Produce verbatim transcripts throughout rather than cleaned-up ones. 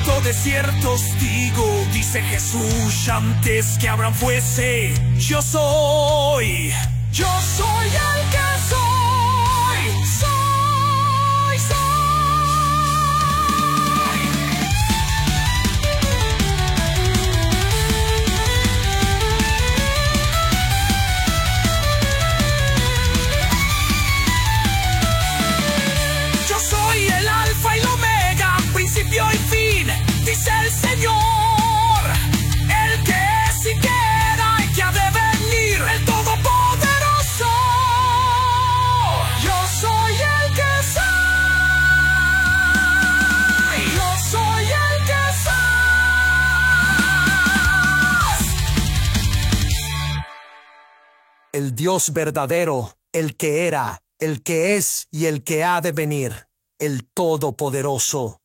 Desierto, desierto os digo, dice Jesús antes que Abraham fuese. Yo soy, yo soy el que soy, soy, soy. Yo soy el alfa y el omega, principio y fin, dice el Señor, el que es y que era y que ha de venir, el Todopoderoso. Yo soy el que soy, yo soy el que soy. El Dios verdadero, el que era, el que es y el que ha de venir, el Todopoderoso.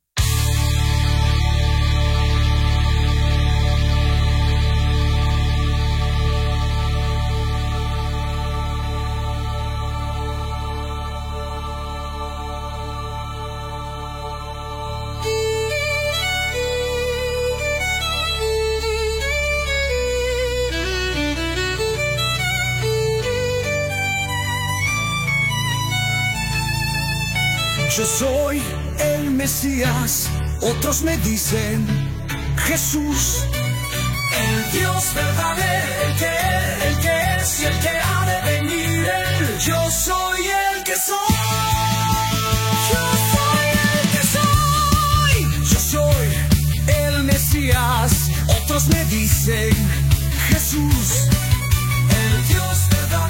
Yo soy el Mesías, otros me dicen Jesús. El Dios verdadero, el que, el que es y el que ha de venir. Él. Yo soy el que soy. Yo soy el que soy. Yo soy el Mesías, otros me dicen Jesús. El Dios verdadero.